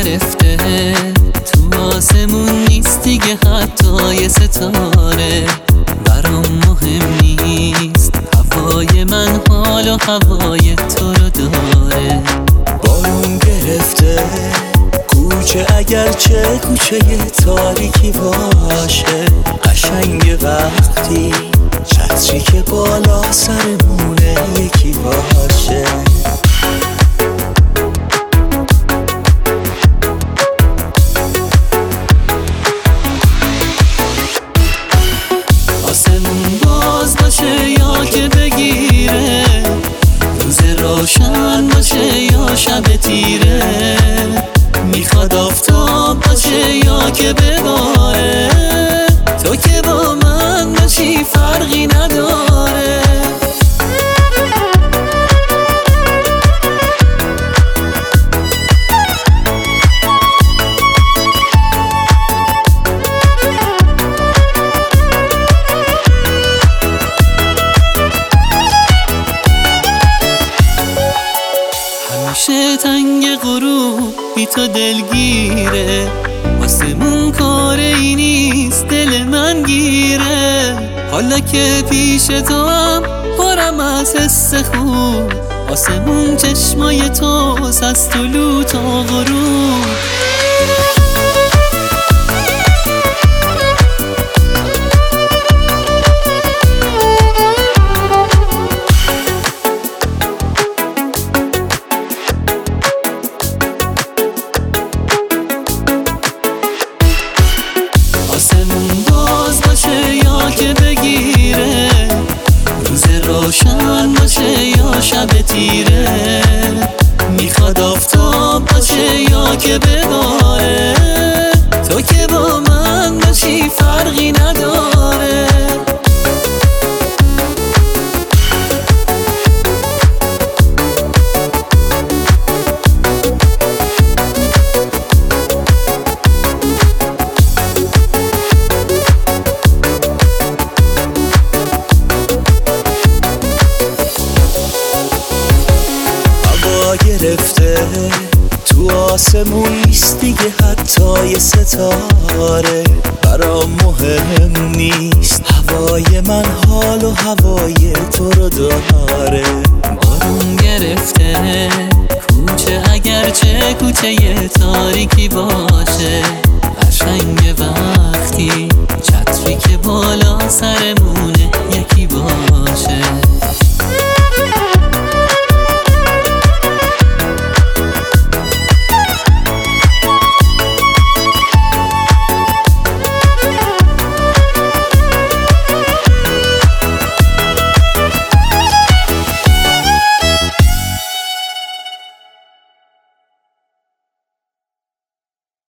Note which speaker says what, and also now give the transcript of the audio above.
Speaker 1: گرفته، تو آسمون نیست دیگه حتی یه ستاره. برام مهم نیست هوای من، حال و هوای تو رو داره.
Speaker 2: بارون گرفته کوچه، اگرچه کوچه تاریکی باشه، قشنگ وقتی چتری که بالا سرمونه یکی باشه.
Speaker 1: آسمون باز باشه یا که بگیره، روز روشن باشه یا شب تیره، میخواد آفتاب باشه یا که بباره، تو که با من باشی فرقی نداره. همیشه تنگ غروب بی تو دلگیره، آسمون کاری نیست دل من گیره. حالا که پیش تو هم پرم از حس خوب، آسمون چشمای توست از طلوع تا غروب. آسمون باز باشه یا که بگیره، روز روشن باشه یا شب تیره، میخواد آفتاب باشه یا که بباره، تو که با من باشی فرقی نداره.
Speaker 2: گرفته تو آسمون نیست دیگه حتی یه ستاره. برام مهم نیست هوای من، حال و هوای تو رو داره.
Speaker 1: بارون گرفته کوچه، اگرچه کوچه